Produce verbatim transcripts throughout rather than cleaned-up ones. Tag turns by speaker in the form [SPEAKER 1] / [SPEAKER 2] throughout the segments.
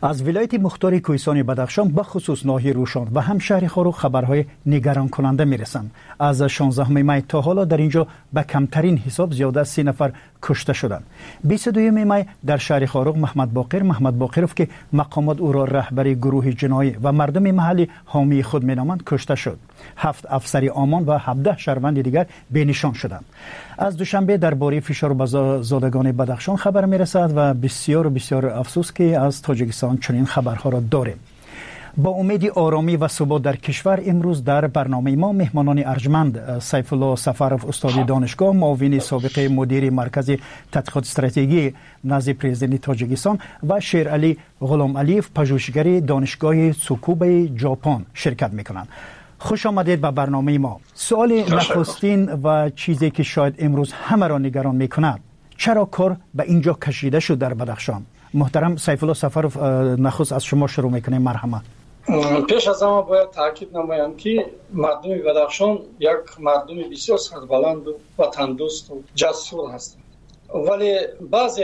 [SPEAKER 1] از ولایت مختار کوهستان بدخشان به خصوص ناحیه روشان و هم شهر خاروق خبرهای نگران کننده میرسند. از شانزدهم می تا حالا در اینجا به کمترین حساب زیاده از سی نفر کشته شدند. بیست و دوم می در شهر خاروق محمد باقر محمد باقرов که مقامات او را رهبر گروه جنایی و مردم محلی حامی خود مینامند کشته شد. هفت افسر امان و هفده شهروند دیگر بینشان شدند. از دوشنبه درباره فشار بر زادگان بدخشان خبر میرسد و بسیار بسیار افسوس که از تاجیکستان چنین خبرها را داریم. با امید آرامی و ثبات در کشور امروز در برنامه ما مهمانان ارجمند سیف الله سفرов استاد دانشگاه، معاون سابق مدیر مرکز تحقیقات استراتژی نزد پرزیدنت تاجیکستان و شیرعلی غلام علیف پژوهشگر دانشگاه تسوکوبه ژاپن شرکت میکنند. خوش آمدید به برنامه ما. سوال نخستین و چیزی که شاید امروز همه را نگران میکند، چرا کار به اینجا کشیده شد در بدخشان؟ محترم سیف الله سفرов نخست از شما شروع میکنیم. مرحمت.
[SPEAKER 2] پیش از همه باید تاکید نمایم که مردم بدخشان یک مردم بسیار سربلند و وطندوست و جسور هستند، ولی بعضی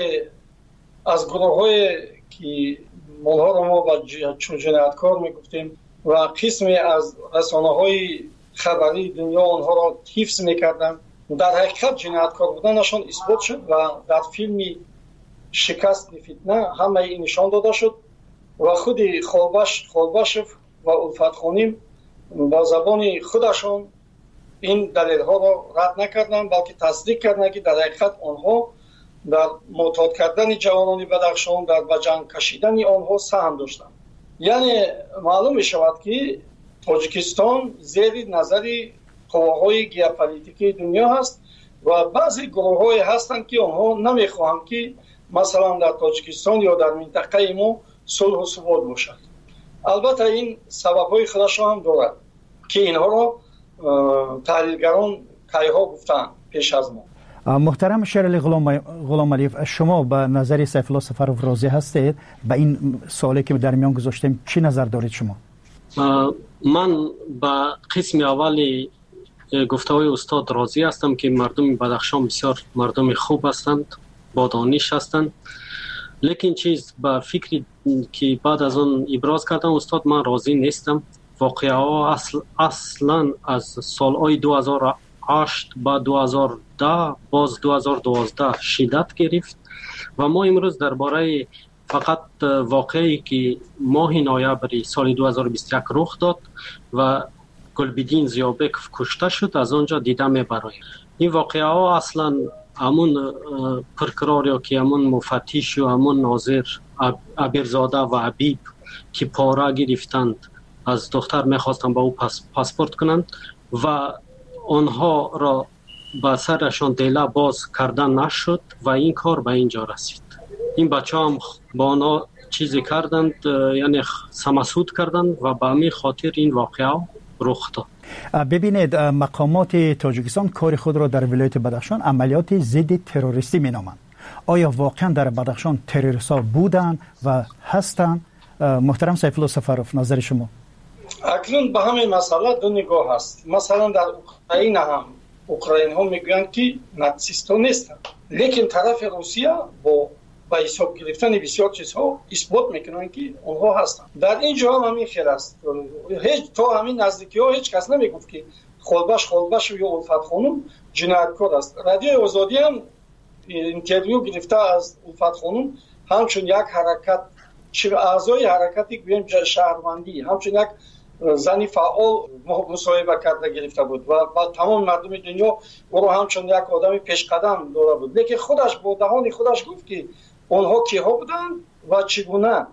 [SPEAKER 2] از گروه های که مالها را ما با جنایتکار میگفتیم و قسمی از رسانه های خبری دنیا آنها را حفظ میکردن، در حقیقت جنایتکار بودنشان اثبات شد و در فیلم شکست فتنه همه این نشان داده شد و خود خالباش خالباشف و الفت خانیم با زبان خودشان این دلیل ها را رد نکردند، بلکه تصدیق کردند که در حقیقت آنها در معتاد کردن جوانان بدخشان، در به جنگ کشیدن آنها سهم داشتند. یعنی معلوم می شود که تاجیکستان زیر نظر قواهای ژئوپلیتیکی دنیا هست و بعضی گروه های هستند که آنها نمی خواهند که مثلا در تاجیکستان یا در منطقه ما صلح و ثبات باشد. البته این سبب های خودش هم دارد که اینها را تحلیلگران کایها گفتند پیش از ما.
[SPEAKER 1] محترم شیرعلی غلام غلام علیف، شما به نظر سیف الله سفرов راضی هستید؟ به این سوالی که در میان گذاشتیم چی نظر دارید شما؟
[SPEAKER 3] من به قسم اولی گفته‌های استاد راضی هستم که مردم بدخشان بسیار مردم خوب هستند، با دانش هستند، لیکن چیز به فکری که بعد از اون ابراز کردن استاد من راضی نیستم. واقعه ها اصل اصلا از سالهای دو هزار و هشت با دو هزار و ده باز دو هزار و دوازده شدت گرفت و ما امروز درباره فقط واقعی که ماه نوامبر سال دو هزار و بیست و یک رخ داد و گلبدین زیابکov کشته شد از آنجا دیده میبرایم. این واقعه ها اصلا همون پرکرار یا که همون مفتیش و همون ناظر ابرزاده و عبیب که پاره گرفتند از دختر میخواستند با او پاس پاسپورت کنند و آنها را به سرشان دیله باز کردن نشد و این کار به اینجا رسید. این بچه هم با آنها چیزی کردند، یعنی سمسود کردند و به همین خاطر این واقعه رخ داد.
[SPEAKER 1] ببینید مقامات تاجیکستان کار خود را در ولایت بدخشان عملیات ضد تروریستی مینامند. آیا واقعا در بدخشان تروریست‌ها بودند و هستند؟ محترم سیف الله سفرов نظر شما؟
[SPEAKER 2] اکنون به همین مسئله دو نگاه هست. مثلا در اوکراین هم اوکراین ها میگویند که ناتسیست ها نیستند، لیکن طرف روسیه با با حساب گرفتن بسیار چیزها اثبات میکنن که اونها هستن. در اینجا هم همین خیر است. هیچ تا همین نزدیکی ها هیچ کس نمیگفت که خالباش خالباش یا الفت خانم جنایتکار است. رادیو آزادی هم اینترویو گرفته از الفت خانم، همچون یک حرکت چه اعضای حرکتی گویم شهروندی، همچون یک زنی فعال مصاحبه کرده گرفته بود و با تمام مردم دنیا او رو همچون یک آدم پیشقدم داره بود، لیکن خودش با دهان خودش گفت که اونها کیها بودن و چگونه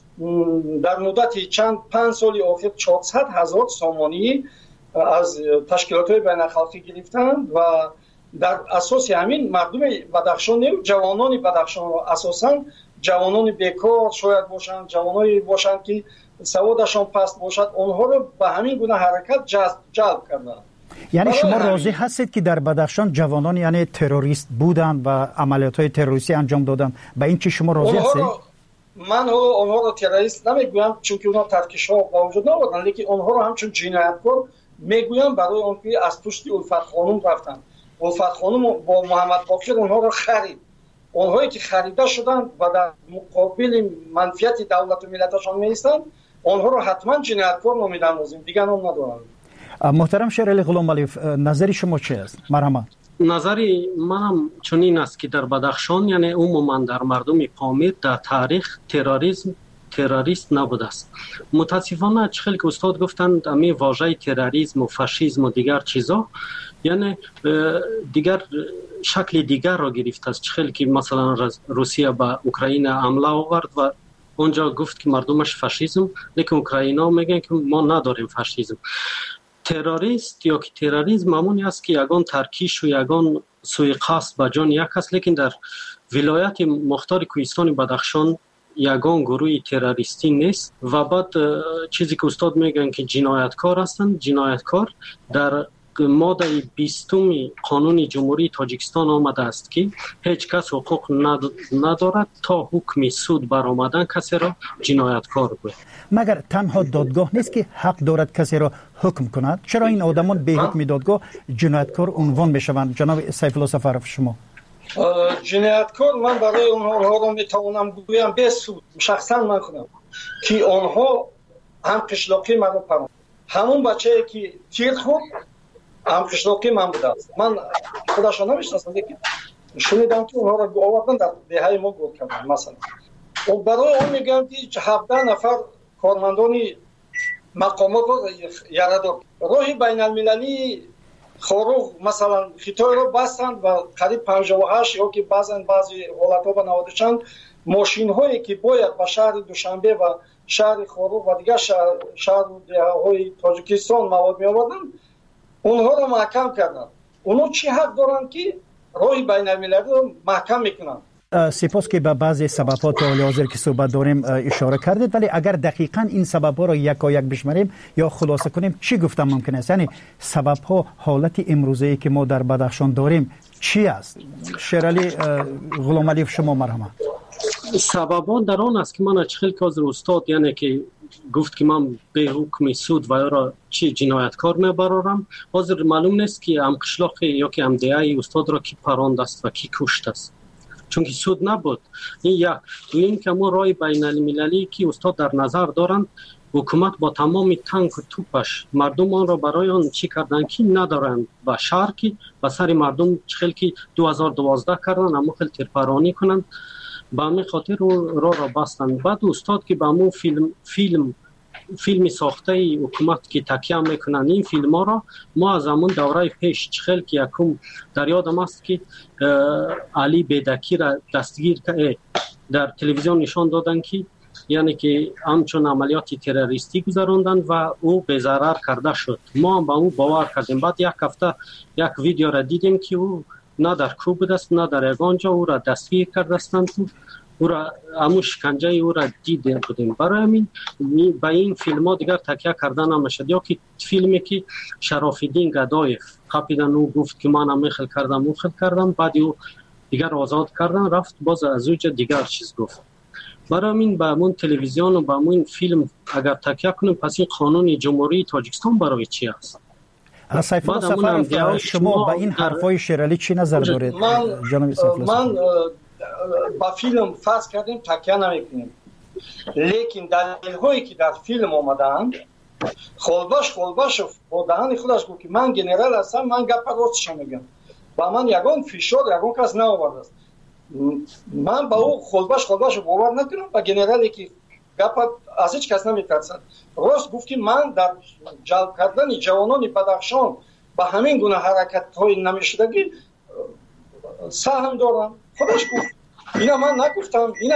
[SPEAKER 2] در مدت چند پنج سال آخر چهارصد هزار سامانی از تشکیلات های بین الخلقی گرفتند و در اساس همین مردم بدخشان نه جوانان بدخشان را اساسا جوانان بیکار شاید باشند، جوانایی باشند که سوادشان پست باشد، اونها رو به همین گونه حرکت جذب جلب کردند.
[SPEAKER 1] یعنی شما راضی هستید که در بدخشان جوانان یعنی تروریست بودند و عملیات‌های تروریستی انجام دادند؟ به این چی شما راضی هستید؟
[SPEAKER 2] من اونها رو تروریست نمیگویم چون که اونها ترکش‌ها با وجود نبودند، لیکن اونها رو همچون جنایتکار میگویم برای اونکه از پشت الفت خانم رفتند. الفت خانم با محمد باقر اونها رو خرید اونهایی که خریده شدند و در مقابل منفعت دولت و ملتشان میستند اونها رو حتما جنایتکار نامیدن، دیگه نام ندارند.
[SPEAKER 1] محترم شیرعلی غلامعلیف، نظر شما چی است؟ مرحبا.
[SPEAKER 3] نظری منم چنین است که در بدخشان یعنی عموما در مردم پامیر در تاریخ تروریسم تروریست نبوده است. متاسفانه چخیل که استاد گفتند امی واژه تروریسم و فاشیسم و دیگر چیزا یعنی دیگر شکل دیگر را گرفته است. چخیل که مثلا روسیه به اوکراین حمله آورد و اونجا گفت که مردمش فاشیسم، لیکن اوکراینا میگن که ما نداریم فاشیسم. تروریست یا که تروریسم همونی است که یگان ترکیش و یگان سوی قصد به جان یک است، لیکن در ولایت مختار کوهستان بدخشان یگان گروه تروریستی نیست. و بعد چیزی که استاد میگن که جنایتکار هستند، جنایتکار در ماده بیستم قانون جمهوری تاجیکستان آمده است که هیچ کس حقوق ندارد تا حکم سود برآمدن کسی را جنایتکار گوید.
[SPEAKER 1] مگر تنها دادگاه نیست که حق دارد کسی را حکم کند؟ چرا این آدمان به حکم دادگاه جنایتکار عنوان میشوند؟ جناب سیف الله سفرов شما.
[SPEAKER 2] جنایتکار من برای اونها رو میتوانم بگویم به سود شخصا من کنم که آنها هم قشلاقی من رو پرام همون بچه‌ای که تیر خود هم قشلاقی من بوده است. من خودشان نمیشناسم لیکن شنیدم که اونها رو آوردن در دهه ما گفت کردن. مثلا و برای اون میگم که هفده نفر کارمندان مقامات رو یارادار راهی بین المللی خاروق مثلا خطای رو بستند و قریب پنجاه و هشت یا که بعضن بعضی حالت ها به نواده چند ماشین هایی که باید به شهر دوشنبه و شهر خاروق و دیگر شهر, شهر های تاجیکستان مواد می آوردن اونها رو محکم کردن. اونها چی حق دارن که راهی بین المللی رو محکم میکنن؟
[SPEAKER 1] سپاس که به بعضی سبب‌ها تا حال حاضر که صحبت داریم اشاره کردید، ولی اگر دقیقاً این سبب‌ها را یک یک بشماریم یا خلاصه کنیم چی گفتم ممکن است؟ یعنی سبب‌ها حالت امروزی که ما در بدخشان داریم چی است؟ شیرعلی غلامعلیف شما مرحبا.
[SPEAKER 3] سببان در آن است که من چخیل که از استاد یعنی که گفت که من به حکم سود و یا را چی جنایتکار میبرارم، حاضر معلوم نیست که ام قشلاق یا که ام دیای استاد را کی پراند است و کی کشت است، چون که سود نبود. این یک دو این که ما رای بین المللی که استاد در نظر دارند حکومت با تمام تانک و توپش مردم آن را برای آن چی کردن که ندارند و شهر که به سر مردم چخیل که دو هزار و دوازده کردن اما خیلی ترپرانی کنند به همین خاطر را را بستند. بعد استاد که به همون فیلم فیلم فیلمی ساخته حکومت که تکیه میکنن این فیلم ها را ما از همون دوره پیش چخیل که یکم در یادم است که علی بیدکی را دستگیر که در تلویزیون نشان دادن که یعنی که همچون عملیات تروریستی گذراندن و او به ضرر کرده شد. ما هم به او باور کردیم. بعد یک هفته یک ویدیو را دیدیم که او نه در کوب بود است نه در یگانجا او را دستگیر کرده استند، او را همون شکنجه او را دیده بودیم. برای همین به این فیلم ها دیگر تکیه کردن نمیشد. یا که فیلمی که شراف‌الدین گدایف قاپیدن او گفت که من هم میخل کردم او خل کردم، بعد او دیگر آزاد کردن رفت باز از اوجه دیگر چیز گفت. برای همین به همون تلویزیون و به همون فیلم اگر تکیه کنیم پس این قانون جمهوری تاجیکستان برای چی است؟
[SPEAKER 1] سیف الله سفرов شما به این حرفای شیرعلی چی نظر دارید؟
[SPEAKER 2] من من با فیلم فرض کردیم تکیه نمیکنیم، لیکن دلیل هایی که در فیلم آمدن خلباش خلباش با دهن خودش گفت که من گنرال هستم، من گپ راستش میگم با من یگان فشار یگان کس نآورده است. من با او خلباش خلباش باور نکنم و گنرالی که گپ از هیچ کس نمیترسد. راست گفت که من در جلب کردن جوانان بدخشان با همین گونه حرکت های نمیشدگی سهم دارم. خودش گفت. اینا من نگفتم، اینا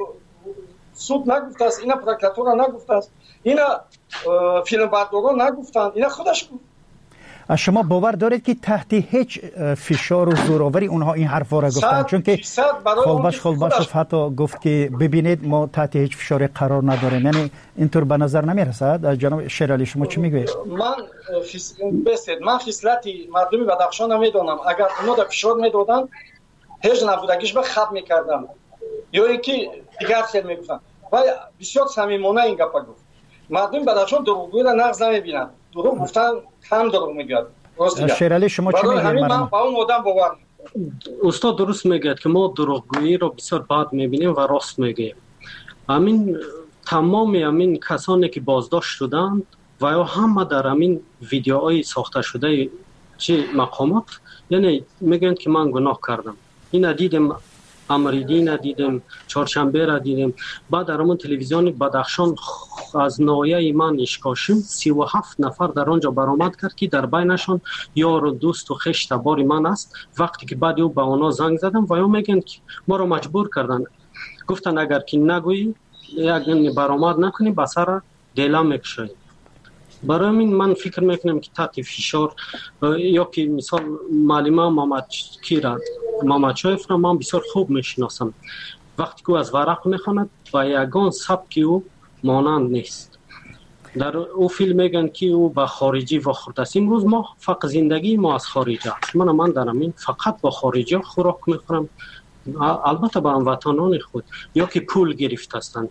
[SPEAKER 2] سود نگفته است، اینا پروکراتور نگفته است، اینا فیلم برداران نگفتند، اینا خودش گفت.
[SPEAKER 1] شما باور دارید که تحت هیچ فشار و زوراوری اونها این حرفا را گفتند؟ چون که خلباش خلباشوف حتی گفت که ببینید ما تحت هیچ فشاری قرار نداریم. یعنی اینطور به نظر نمیرسد؟ جناب شیرعلی شما چی میگوید؟
[SPEAKER 2] من خس... بسید من خصلتی مردم بدخشان نمیدونم. اگر اونا در فشار میدادن هیچ نبودگیش به خط میکردم یا اینکه دیگر خیلی میگفتن. ولی بسیار صمیمانه این گپ گفت. مردم بدخشان دروغگویی را نقض نمیبینن. دروغ گفتن هم دروغ میگن.
[SPEAKER 1] شیرعلی شما چی میگید؟
[SPEAKER 2] من با اون آدم باور
[SPEAKER 3] استاد درست میگه که ما دروغگویی رو بسیار بد میبینیم و راست میگه. همین تمام همین کسانی که بازداشت شدند و یا همه در همین ویدیوهای ساخته شده چه مقامات، یعنی میگن که من گناه کردم. این دیدیم امریدی ندیدیم، چهارشنبه را دیدیم. بعد در همون تلویزیون بدخشان از نایه من اشکاشم سی و هفت نفر در آنجا برآمد کرد که در بینشان یار و دوست و خش تبار من است. وقتی که بعد او به اونا زنگ زدم و یا میگن که ما رو مجبور کردن، گفتن اگر که نگویی یک برآمد نکنی بسر دیلا میکشی. برای این من فکر میکنم که تحت فشار یا که مثال معلمه محمد کیرا محمدشایف را من بسیار خوب میشناسم. وقتی که از ورق میخواند و یگان سبک او مانند نیست. در او فیلم میگن که او با خارجی واخورده است. امروز ما فقط زندگی ما از خارجی است. من من در همین فقط با خارجی خوراک میخورم، البته با هموطنان خود یا که پول گرفته هستند.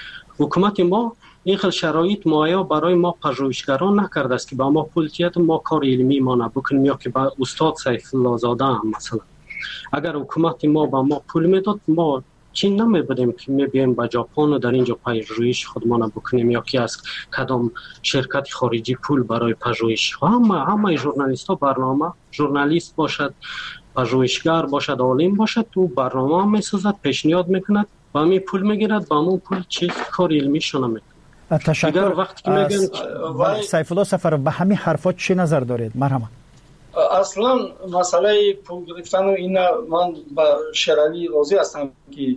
[SPEAKER 3] حکومت ما این خیلی شرایط مایا برای ما پژوهشگران نکرده است که با ما پول تیت ما کار علمی ما نبکنیم یا که با استاد سیف الله زاده هم مثلا. اگر حکومت ما با ما پول میداد ما چین نمیبودیم که میبیم با ژاپن و در اینجا پژوهش خودمان بکنیم یا که از کدام شرکت خارجی پول برای پژوهش. همه همه ژورنالیست ها برنامه ژورنالیست باشد، پژوهشگر باشد، عالم باشد، تو برنامه میسازد، پیشنهاد میکند و می پول میگیرد، با همون پول چیز کار علمیشون میکنه.
[SPEAKER 1] تشکر. وقتی که میگن سیف الله سفر به همین حرفات چه نظر دارید؟ مرحبا.
[SPEAKER 2] اصلا مسئله پول گرفتن و این من با شرالی راضی هستم که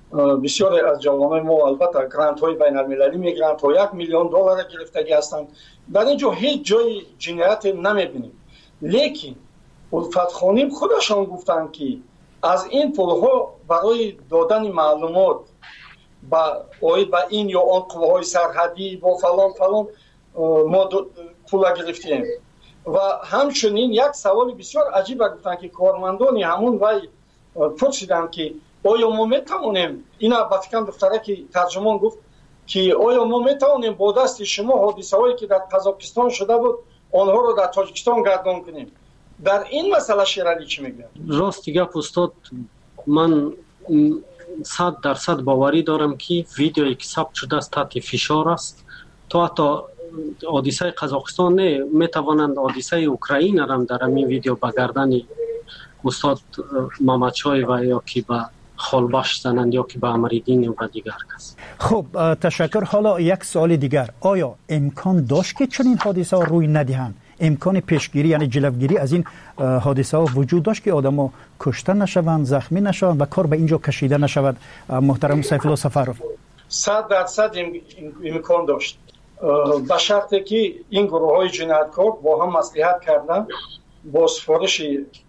[SPEAKER 2] بسیار از جوانای ما البته گرانت های بین المللی می گرانت ها یک میلیون دلار گرفتگی هستند. در اینجا هیچ جای جنایت نمیبینیم. لیکن الفت خانم خودشان گفتن که از این پول ها برای دادن معلومات با اوید با این یا آن قوه‌های سرحدی با فلان فلان ما پول گرفتیم. و همچنین یک سوال بسیار عجیب گفتن که کارمندان همون وای پرسیدن که آیا ما میتونیم، اینا با فکر دختره که ترجمان گفت که آیا ما میتونیم با دست شما حادثه هایی که در قزاقستان شده بود آنها رو در تاجیکستان گردان کنیم؟ در این مسئله شیرالی چی میگه؟
[SPEAKER 3] راست گپ استاد، من صد درصد باوری دارم که ویدیویی که ثبت شده است تحت فشار است. تو حتی حادثه قزاقستان نه میتوانند حادثه اوکراین هم در این ویدیو بگردن استاد محمدشای و یا که به خالباش زنند یا که به امریدین و به دیگر کس.
[SPEAKER 1] خب تشکر. حالا یک سوال دیگر، آیا امکان داشت که چنین حادثه ها روی ندهند؟ امکان پیشگیری یعنی جلوگیری از این حادثه ها وجود داشت که آدم‌ها کشته نشوند، زخمی نشوند و کار به اینجا کشیده نشود؟ محترم سیف الله سفرов.
[SPEAKER 2] صد درصد امکان داشت، به شرطی که این گروه های جنایتکار با هم مصلحت کردن، با سفارش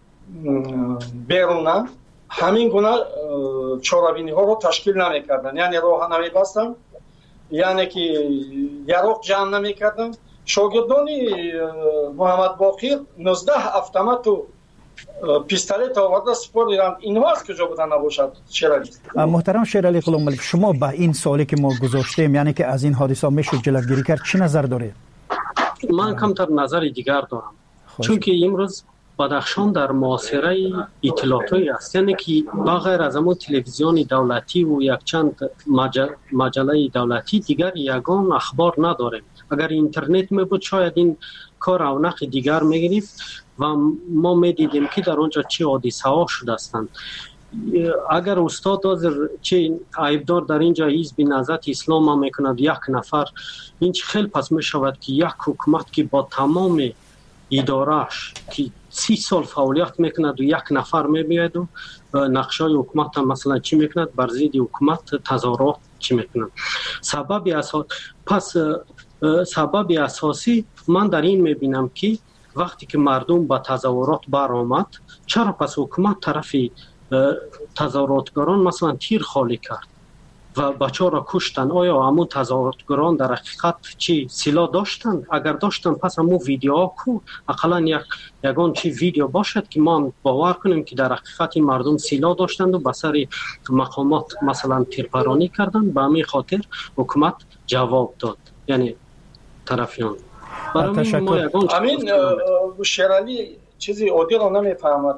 [SPEAKER 2] بیرونه همین گونه چاره‌بینی ها رو تشکیل نمیکردن، یعنی راه نمیبستن، یعنی که یراق جمع نمیکردن. شاگردانی محمد باقر نوزده اتومات و پیستولت آورده سپردن. اینها از کجا بودن نباشد شیرالی؟
[SPEAKER 1] محترم شیرالی غلام ملک، شما به این سوالی که ما گذاشتیم یعنی که از این حادثه میشه جلوگیری کرد چی نظر دارید؟
[SPEAKER 3] من کمتر نظر دیگر دارم، چون که امروز بدخشان در معاصره اطلاعاتی است، یعنی که بغیر از همون تلویزیون دولتی و یک چند مجله دولتی دیگر یگان اخبار نداریم. اگر اینترنت می بود شاید این کار رونق دیگر میگرفت و ما میدیدیم که در اونجا چه حادثه ها شده هستند. اگر استاد حاضر چه عیبدار در اینجا حزب نهضت اسلام هم میکند یک نفر، این خیلی پس میشود که یک حکومت که با تمام ادارهش که سی سال فعالیت میکند و یک نفر میبید و نقشای حکومت هم مثلا چی میکند، بر ضد حکومت تظاهرات چی میکند. سبب اساس پس سبب اساسی من در این میبینم که وقتی که مردم با تظاهرات برآمد، چرا پس حکومت طرف تظاهراتگران مثلا تیر خالی کرد و بچه را کشتن؟ آیا همون تظاهراتگران در حقیقت چی سلاح داشتند؟ اگر داشتن پس همون ویدیوها کو اقلا یک یگان چی ویدیو باشد که ما باور کنیم که در حقیقت مردم سلاح داشتند و بسر مقامات مثلا تیرپرانی کردند. به همین خاطر حکومت جواب داد، یعنی طرفیان. برای ما یگان
[SPEAKER 2] همین شیرالی چیزی عادی رو نمیفهمد که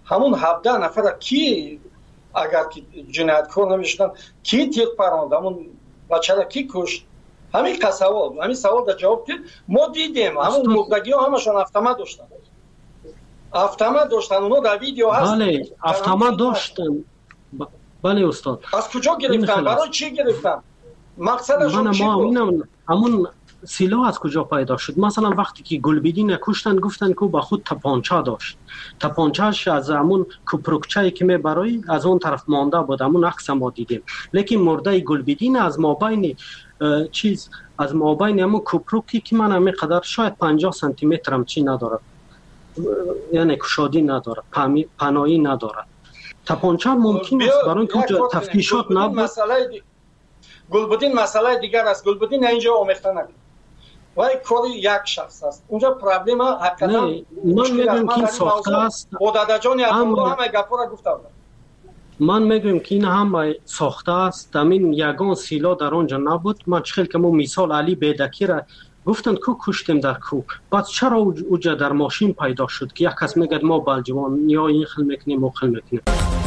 [SPEAKER 2] همون هفده نفر کی اگر که جنایتکار نمیشدن کی تیر پراند، همون بچه را کی کشت؟ همین که سوال همین سوال در جواب که ما دیدیم همون مردگی ها همشان автомат داشتن автомат داشتن اونو در ویدیو هست.
[SPEAKER 3] بله автомат داشتن. بله استاد.
[SPEAKER 2] از کجا گرفتن؟ برای چی گرفتن؟ مقصدشون چی بود؟
[SPEAKER 3] همون سلاح از کجا پیدا شد؟ مثلا وقتی که گلبدین کشتن گفتن که با خود تپانچه داشت، تپانچه‌اش از همون کوپروکچه‌ای که میبرای از اون طرف مانده بود، همون عکس ما دیدیم. لیکن مرده گلبدین از مابین چیز از مابین همون کوپروکی که من همین قدر شاید پنجاه سانتی متر هم چی نداره، یعنی کشادی نداره، پناهی نداره. تپانچه ممکن است برای اینکه تفتیشات نبود.
[SPEAKER 2] گلبدین مسئله دیگر است. گلبدین اینجا آمیخته نکرد. وای کاری یک شخص است. اونجا پرابلم حقیقتا
[SPEAKER 3] من میگم که این ساخته است.
[SPEAKER 2] بوداده جان اما همه گپا را گفتم.
[SPEAKER 3] من میگم که این هم ساخته است. همین یگان سیلا در آنجا نبود. من چخیل که ما مثال علی بیدکی را گفتند کو کشتیم در کو. بعد چرا اوجا در ماشین پیدا شد که یک کس میگه ما بلجوان یا این خل میکنیم و خل میکنیم.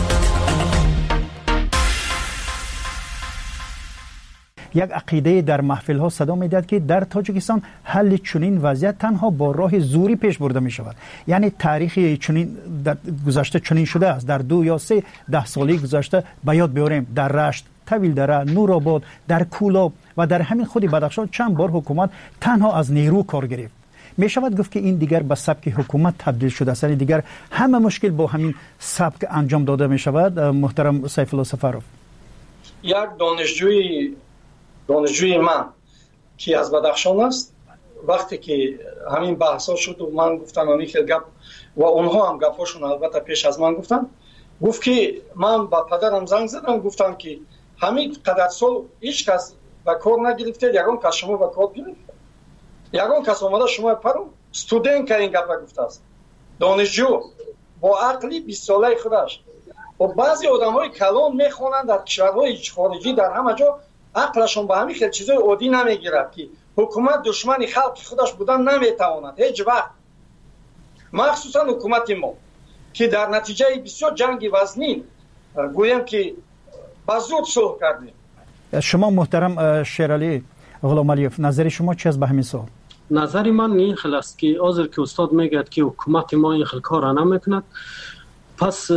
[SPEAKER 1] یک عقیده در محفل ها صدا میداد که در تاجیکستان حل چنین وضعیت تنها با راه زوری پیش برده می شود. یعنی تاریخی چنین در گذشته چنین شده است. در دو یا سه ده سالی گذشته به یاد بیاریم در رشت، طویل دره، نورآباد، در کولاب و در همین خود بدخشان چند بار حکومت تنها از نیرو کار گرفت. می شود گفت که این دیگر به سبک حکومت تبدیل شده است. یعنی دیگر همه مشکل با همین سبک انجام داده می شود. محترم سیف الله سفروف،
[SPEAKER 2] یک دانشجوی دانشجوی من که از بدخشان است، وقتی که همین بحثا شد و من گفتم همین که گپ و اونها هم گپاشون البته پیش از من گفتن، گفت که من با پدرم زنگ زدم گفتم که همین قدر سال هیچ کس با کار نگرفته، یگان کس شما با کار گرفت، یگان کس اومده شما پرو استودنت که این گپ گفته است، دانشجو با عقلی بیست ساله خودش. و بعضی آدمای کلان میخوانند در کشورهای خارجی در همه جا عقلشون با همین خیلی چیزای عادی نمیگیرد که حکومت دشمن خلق خودش بودن نمیتواند هیچ وقت، مخصوصا حکومت ما که در نتیجه بسیار جنگ وزنین گویم که با زور صلح کردیم.
[SPEAKER 1] شما محترم شیرعلی غلامعلیوف، نظر شما چی است به همین سوال؟
[SPEAKER 3] نظر من این خیلی است که آذر که استاد میگه که حکومت ما این خیلی کار نمیکند، پس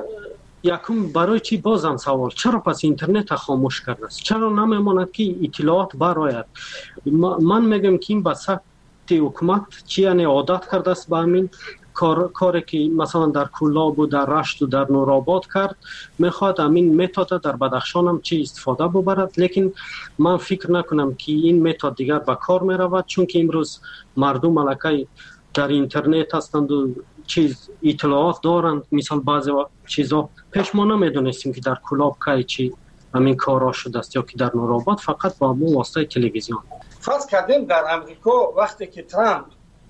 [SPEAKER 3] یکم برای چی بازم سوال چرا پس اینترنت خاموش کرده است؟ چرا نمیماند که اطلاعات برآید؟ من میگم که این بسات حکومت چی یعنی عادت کرده است به همین کار کاری که مثلا در کولاب و در رشت و در نورآباد کرد، میخواد همین متد در بدخشان هم چی استفاده ببرد. لیکن من فکر نکنم که این متد دیگر به کار میرود، چون که امروز مردم ملکه در اینترنت هستند و چیز اطلاعات دارند. مثال بعضی چیزا پیش ما نمیدونستیم که در کولاب که چی همین کارا شده است یا که در نورآباد فقط با مو واسطه تلویزیون.
[SPEAKER 2] فرض کردیم در امریکا وقتی که ترامپ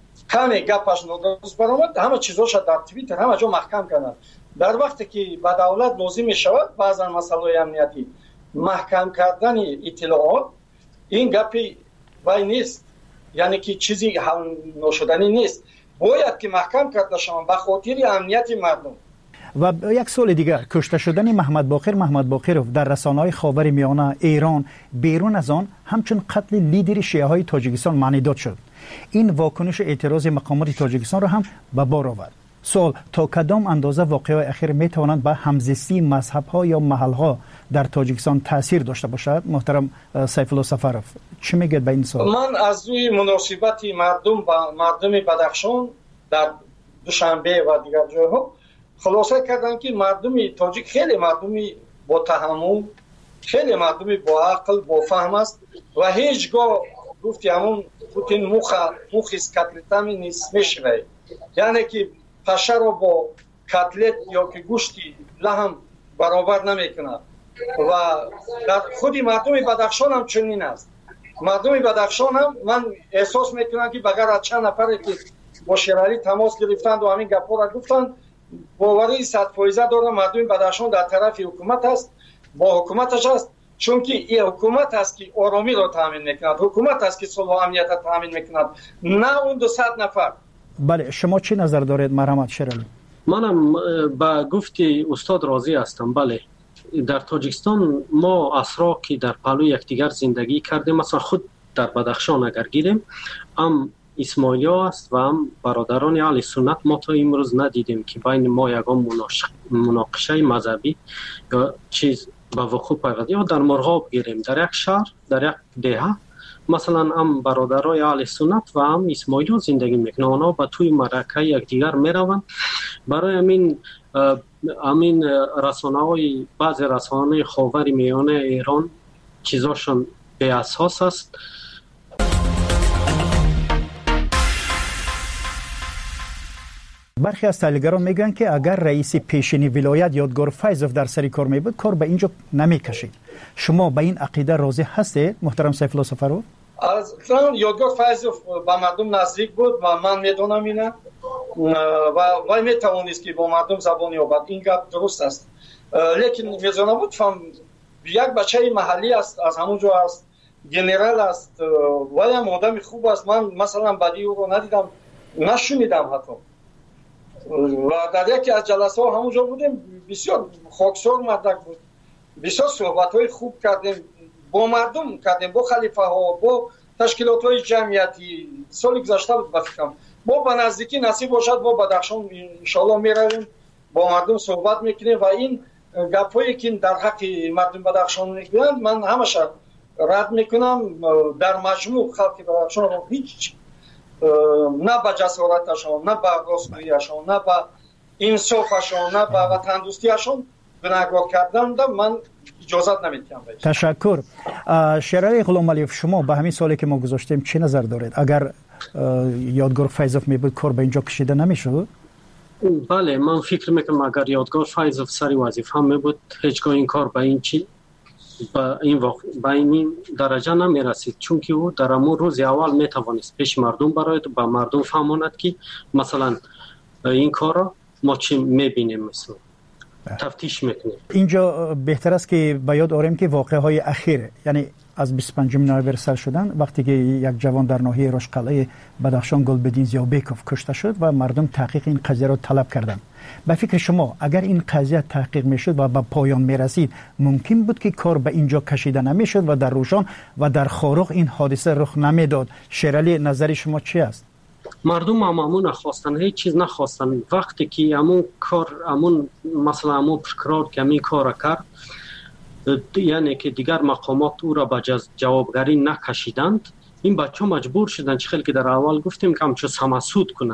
[SPEAKER 2] کمی گپش نادرست برآمد، همه چیزاش در توییتر همه جا محکم کردن. در وقتی که به دولت لازم می شود بعضا مسائل امنیتی محکم کردن اطلاعات، این گپی وای نیست، یعنی که چیزی حل نشدنی نیست، باید که محکم کرده شوند به خاطر امنیت مردم.
[SPEAKER 1] و یک سوال دیگر، کشته شدن محمد باقر محمد باقرов در رسانه‌های خاورمیانه، ایران، بیرون از آن همچون قتل لیدر شیعه‌های تاجیکستان معنی داد شد. این واکنش اعتراض مقامات تاجیکستان را هم به بار آورد. سوال تا کدام اندازه واقعه اخیر می توانند به همزیستی مذهب‌ها یا محل‌ها در تاجیکستان تاثیر داشته باشد؟ محترم سیف الله سفروف، چی میگید به این سوال؟
[SPEAKER 2] من از روی مناسبت مردم با مردم بدخشان در دوشنبه و دیگر جاها خلاصه کردن که مردم تاجیک خیلی مردم با تحمل، خیلی مردم با عقل، با فهم است و هیچگاه گفتی همون پوتین مخ مخیز کتلتم نیست میشه، یعنی که پشه رو با کتلت یا که گوشتی لحم برابر نمیکنه. و در خودی مردم بدخشان هم چنین است. مردم بدخشان هم من احساس میکنم که بغیر از چند نفری که با شیرعلی تماس گرفتند و همین گپا را گفتند، باوری صد فایزه دارم مردم بدخشان در طرف حکومت است، با حکومتش است، چون که این حکومت است که آرامی را تامین میکند، حکومت است که صلح و امنیت را تامین میکند، نه اون دو صد نفر.
[SPEAKER 1] بله، شما چی نظر دارید مرحمت شیرعلی؟
[SPEAKER 3] منم با گفتی استاد راضی هستم. بله، در تاجیکستان ما اسرا که در پهلوی یکدیگر زندگی کردیم، مثلا خود در بدخشان اگر گیریم، هم اسماعیلیا است و هم برادران اهل سنت، ما تا امروز ندیدیم که بین ما یگان مناقشه مذهبی یا چیز به وقوع پیوست. یا در مرغاب گیریم، در یک شهر، در یک دهه، مثلا هم برادرای اهل سنت و هم اسماعیلیا زندگی میکنن، اونا به توی مرکه یکدیگر میروند. برای همین همین رسانه‌های بعضی رسانه‌های خاور میانه ایران چیزاشون به اساس است.
[SPEAKER 1] برخی از تحلیلگران میگن که اگر رئیس پیشینی ولایت یادگار فیضوف در سری کار میبود، کار به اینجا نمیکشید. شما به این عقیده راضی هستید محترم سیف الله سفرو؟
[SPEAKER 2] از یادگار فیضوف با مردم نزدیک بود و من میدونم اینه و وای میتوانست که با مردم زبان یابد. این گپ درست است، لیکن میزانه بود فهم یک بچه محلی است، از همونجا است، گنرال است، وای هم آدم خوب است. من مثلا بدی او رو ندیدم، نشنیدم حتی. و در یکی از جلسه ها همونجا بودیم، بسیار خاکسار مردک بود، بسیار صحبت های خوب کردیم با مردم، کردیم با خلیفه ها، با تشکیلات های جمعیتی. سال گذشته بود بفکرم با به نزدیکی نصیب باشد با بدخشان انشالله میرویم با مردم صحبت میکنیم و این گپ هایی که در حق مردم بدخشان میگویند من همش رد میکنم. در مجموع خلق بدخشان رو هیچ نه با جسارتشان، نه با راستگوییشان، نه با انصافشان، نه با وطن دوستیشان گناهکار کردن من اجازت نمیدم.
[SPEAKER 1] تشکر. شیرعلی غلام علیوف، شما به همین سوالی که ما گذاشتیم چی نظر دارید؟ اگر یادگار فیضوف می بود کار به اینجا کشیده نمیشد؟
[SPEAKER 3] بله، من فکر میکنم اگر یادگار فیضوف سری وظیفه هم می بود هیچگاه این کار به این چی با این وقت با این درجه نمی رسید، چون که او در امون روز اول می توانست پیش مردم برایت با مردم فهماند که مثلا این کار را ما چی می بینیم، مثلا تفتیش میکنیم. اینجا
[SPEAKER 1] بهتر است که به یاد آوریم که واقعه های اخیر، یعنی از بیست و پنجم نوامبر سر شدن، وقتی که یک جوان در ناحیه رشقلعه بدخشان گلبدین زیابیکوف کشته شد و مردم تحقیق این قضیه را طلب کردند. به فکر شما اگر این قضیه تحقیق میشد و به پایان میرسید، ممکن بود که کار به اینجا کشیده نمیشد و در روشان و در خاروق این حادثه رخ نمیداد؟ شیرعلی، نظر شما چی است؟
[SPEAKER 3] مردم هم همون نخواستن، هیچ چیز نخواستن. وقتی که همون کار همون مثلا همون پرکرار که همین کار کرد، یعنی که دیگر مقامات او را به جوابگری نکشیدند، این بچه ها مجبور شدن چه خیلی که در اول گفتیم که همچون سمسود کنند.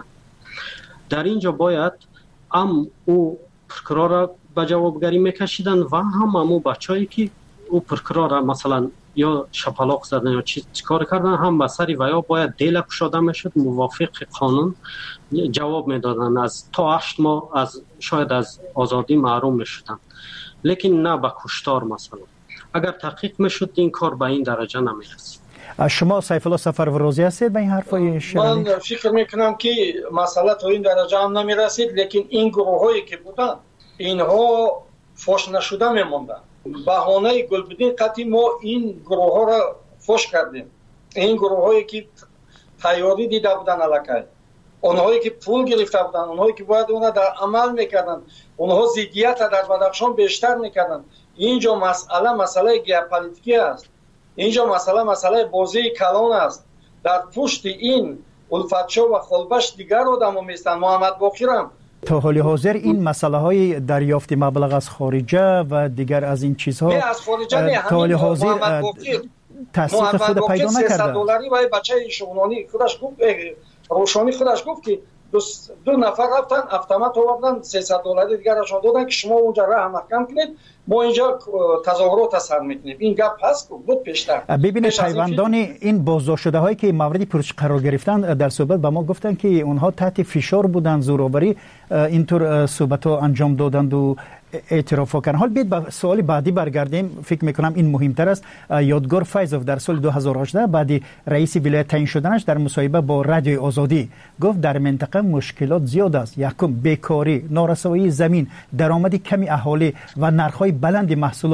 [SPEAKER 3] در اینجا باید هم او پرکرار را به جوابگری میکشیدن و هم همون بچه هایی که او پرکرار را مثلا یا شپلاق زدن یا چی کار کردن هم به سری و یا باید دیل کشاده میشد، موافق قانون جواب میدادن، از تا هشت ماه از شاید از آزادی محروم میشدن، لیکن نه به کشتار. مثلا اگر تحقیق میشد این کار به این درجه نمیرسید.
[SPEAKER 1] شما سیف الله سفرو راضی هستید به این حرفای شیرعلی؟
[SPEAKER 2] من فکر میکنم که مسئله تا این درجه هم نمیرسید، لیکن این گروه هایی که بودن اینها فوش نشده میموندن. بهانه گلبدین قطعی ما این گروه ها را فوش کردیم. این گروه هایی که تیاری دیده بودن علاقه، اونهایی که پول گرفته بودن، اونهایی که باید اونها در عمل میکردن، اونها ضدیت در بدخشان بیشتر میکردن. اینجا مسئله مسئله ژئوپلیتیکی است. اینجا مسئله مسئله بازی کلان است. در پشت این الفتشا و خلبش دیگر آدم میستن. محمد باقرم
[SPEAKER 1] تا حال حاضر این مسئله های دریافت مبلغ از خارجه و دیگر از این چیزها تا حال حاضر تصدیق خود پیدا نکرده.
[SPEAKER 2] سیصد دلاری برای بچه شونانی خودش گفت، روشانی خودش گفت که دو, دو نفر رفتن اتومات آوردن سیصد دلاری دیگرشون دادن که شما اونجا راه محکم کنید، ما اینجا تظاهرات سر میکنیم. این گپ هست بود پیشتر.
[SPEAKER 1] ببینید پیوندان این بازداشت شده هایی که مورد پرسش قرار گرفتن در صحبت به ما گفتن که اونها تحت فشار بودن، زورآوری اینطور صحبت ها انجام دادند و اعتراف کردن. حال بیاید به سوال بعدی برگردیم، فکر میکنم این مهمتر است. یادگار فیضوف در سال دو هزار و هجده بعد رئیس ولایت تعیین شدنش در مصاحبه با رادیو آزادی گفت در منطقه مشکلات زیاد است. یکم بیکاری، نارسایی زمین، درآمد کمی اهالی و نرخ‌های بلند محصولات.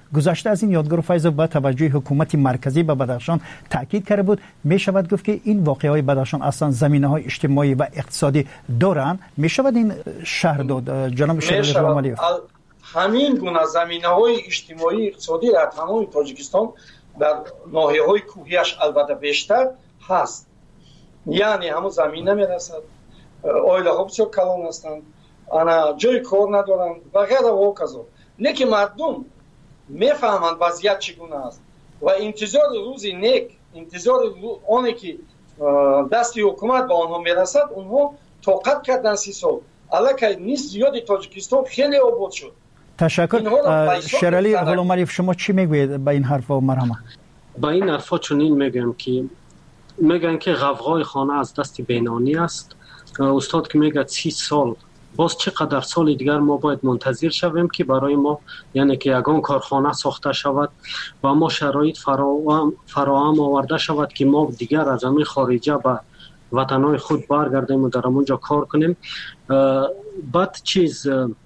[SPEAKER 1] گذشته از این یادگار فیض با توجه حکومت مرکزی به بدخشان تاکید کرده بود. می شود گفت که این واقعه بدخشان اصلا زمینه‌های اجتماعی و اقتصادی دارند. می شود این شهر داد جناب شهر غلامعلیوف؟
[SPEAKER 2] همین گونه زمینه‌های اجتماعی اقتصادی در تمام تاجیکستان در ناحیه‌های کوهیش البته بیشتر هست. یعنی همون زمینه میرسد، اویله‌ها بسیار کلان هستند، انا جای کار ندارند و غیره و کذا. لیکن مردم میفهمند وضعیت چگونه است و انتظار روزی نیک، انتظار آنی که دستی حکومت به آنها میرسد، اونها طاقت کردن سی سال. الکی نیست زیادی تاجیکستان خیلی آباد شد.
[SPEAKER 1] تشکر. شیرعلی غلامعلیوف، شما چی میگوید به این حرفا و مرحمه؟
[SPEAKER 3] با این حرفا چنین میگم که میگن که غوغای خانه از دست بینانی است. استاد که میگه سی سال، باز چقدر سال دیگر ما باید منتظر شویم که برای ما، یعنی که یگان کارخانه ساخته شود و ما شرایط فراهم فراهم آورده شود که ما دیگر از همین خارجه به وطنهای خود برگردیم و در اونجا کار کنیم. بعد چیز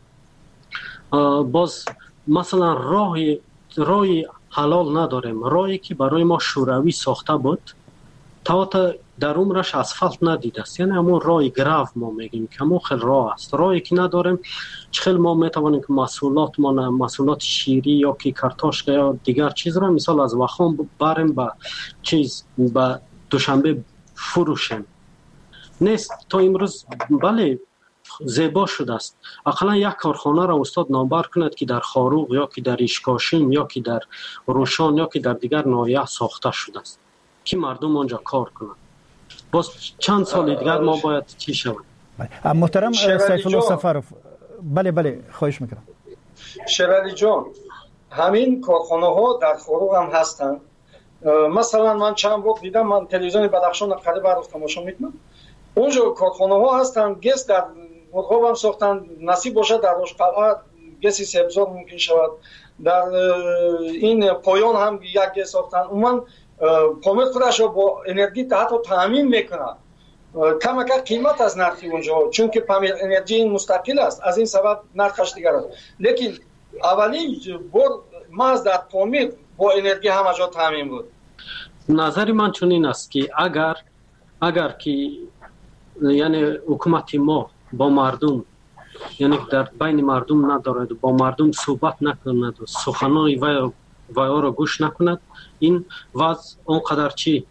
[SPEAKER 3] باز مثلا راه راه حلال نداریم، راهی که برای ما شوروی ساخته بود تا تا در عمرش اسفالت ندیده است، یعنی همون راه گراو ما میگیم که همون خیلی راه است. راهی که نداریم چخیل ما میتوانیم که محصولات ما محصولات شیری یا که کارتاشک یا دیگر چیز را مثال از وخام بریم به چیز به دوشنبه فروشیم. نیست تا امروز بله زیبا شده است. اقلا یک کارخانه را استاد نامبر کند که در خاروق یا که در اشکاشیم یا که در روشان یا که در دیگر ناحیه ساخته شده است که مردم آنجا کار کنند. باز چند سال دیگر ما باید چی شود؟
[SPEAKER 1] محترم سیف الله سفرов، بله بله خواهش میکنم.
[SPEAKER 2] شیرعلی جان، همین کارخانه ها در خاروق هم هستند. مثلا من چند وقت دیدم، من تلویزیون بدخشان قریب رو تماشا میکنم، اونجا کارخانه ها هستند، گس در مرغاب هم ساختن، نصیب باشه در روشقلعه گسی سبزار ممکن شود، در این پایان هم یک گس ساختن. عموما پامت خودش رو با انرژی حتی تامین میکنه، کم کم قیمت از نرخی اونجا، چون که پامیر انرژی این مستقل است، از این سبب نرخش دیگر است. لیکن اولی بار محض در پامیر با انرژی همه جا تامین بود.
[SPEAKER 3] نظر من چنین است که اگر اگر که یعنی حکومت ما با مردم، یعنی در بین مردم ندارد، با مردم صحبت نکند و سخنان وی وی را گوش نکند، این وضع اونقدر چی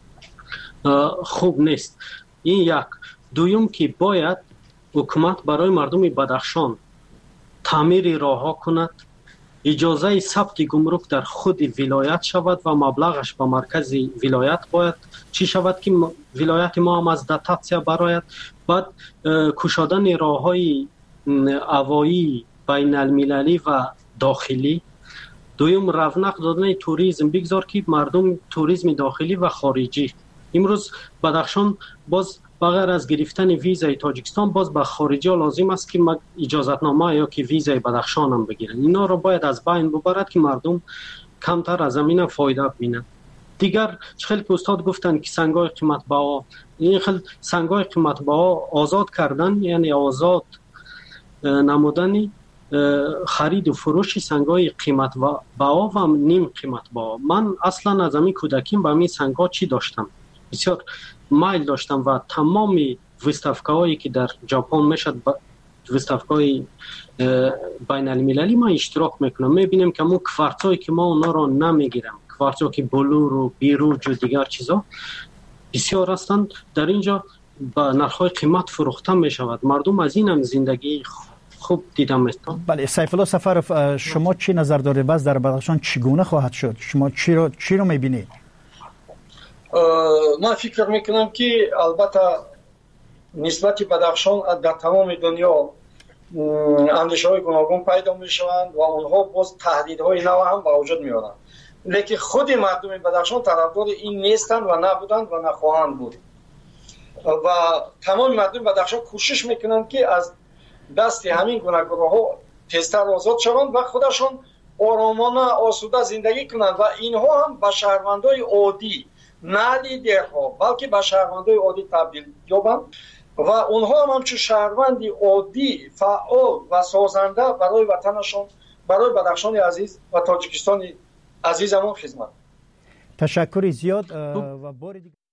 [SPEAKER 3] خوب نیست. این یک. دویم که باید حکومت برای مردم بدخشان تعمیر راه ها کند، اجازه ثبت گمرک در خود ولایت شود و مبلغش به مرکز ولایت باید چی شود که ولایت ما هم از دتاتسیا برآید. بعد کشادن راه‌های هوایی بین المللی و داخلی. دویم رونق دادن توریسم، بگذار که مردم توریسم داخلی و خارجی. امروز بدخشان باز بغیر از گرفتن ویزای تاجیکستان باز به خارجی ها لازم است که اجازتنامه یا که ویزای بدخشان هم بگیرن. اینا رو باید از بین ببرد که مردم کمتر از زمین فایده ببینن. دیگر خیلی که استاد گفتن که سنگای قیمت بها، این خیلی سنگای قیمت بها آزاد کردن، یعنی آزاد نمودن خرید و فروش سنگای قیمت بها و نیم قیمت بها. من اصلا از همین کودکیم با همین سنگا چی داشتم، بسیار مایل داشتم و تمام ویستافکاهایی که در ژاپن میشد، ویستافکای بین المللی ما اشتراک میکنم. میبینیم که اون کوارتزایی که ما اونا رو نمیگیرم، کوارتزا که بلور و بیروج و دیگر چیزا بسیار هستند، در اینجا با نرخ‌های قیمت فروخته میشود. مردم از این هم زندگی خوب دیدم میستن.
[SPEAKER 1] بله سیف الله سفرов، شما چی نظر دارید باز در بدخشان چگونه خواهد شد؟ شما چی رو چی رو میبینید؟
[SPEAKER 2] من فکر میکنم که البته نسبت بدخشان در تمام دنیا اندیشه های گوناگون پیدا میشوند و اونها باز تهدیدهای نو هم به وجود میارند، لیکن خود مردم بدخشان طرفدار این نیستند و نبودند و نخواهند بود و تمام مردم بدخشان کوشش میکنند که از دست همین گوناگون ها تیزتر آزاد شوند و خودشان آرامانه آسوده زندگی کنند و اینها هم به شهروندای عادی، نه لیدرها بلکه به شهروندای عادی تبدیل یابند و اونها هم همچون شهروندی عادی فعال و سازنده برای وطنشان برای بدخشان عزیز و تاجیکستان عزیزمون خدمت.
[SPEAKER 1] تشکر زیاد و بار دیگه